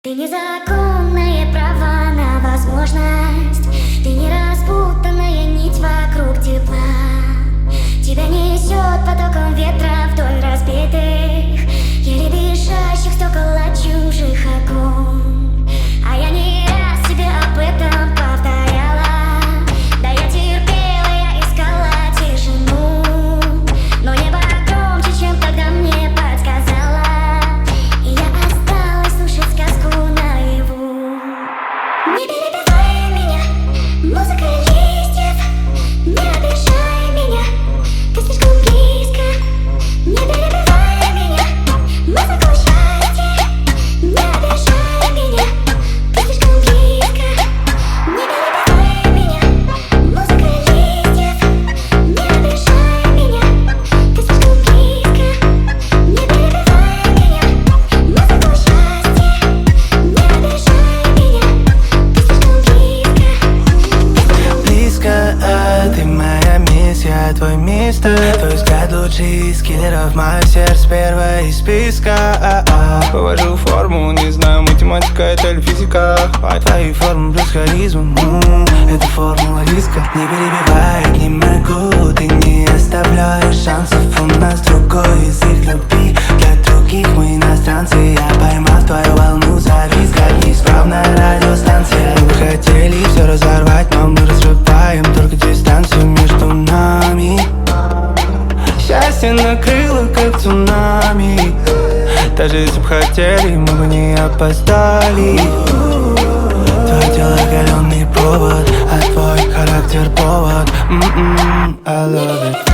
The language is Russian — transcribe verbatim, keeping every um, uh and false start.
Ты незаконное право на возможность. Ты не распутанная нить вокруг тепла. Тебя несет потоком ветра вдоль разбитых, еле дышащих стекол от чужих окон. А я не раз тебе об этом повторяла. Да я терпела, я искала тишину, но небо громче, чем тогда мне подсказала, и я осталась слушать сказку наяву. Не перебивай меня, музыка листьев, не обижай меня, ты слишком близко. Не перебивай меня, музыку счастья, не обижай меня, ты слишком близко. Не перебивай меня, музыка листьев, не обижай меня, ты слишком близко. Не перебивай меня, музыку счастья, не обижай меня, ты слишком близко. Близко, а ты моя миссия, твой мистер. Твой взгляд лучший из киллеров, мое сердце первое из списка. а -а. Повожу форму, не знаю, математика это или физика. А твои формы плюс харизма, м-м, это формула риска. Не перебивай, не могу, ты не оставляешь шансов. У нас другой язык любви, для других мы иностранцы. Я поймал твою волну, завис, как неисправная радиостанция. Мы хотели все разорвать, но мы разрываем только дистанцию между нами. Счастье накрыло, как цунами. Даже если б хотели, мы бы не опоздали. Твое тело галёный провод, а твой характер повод. м-м, I love it.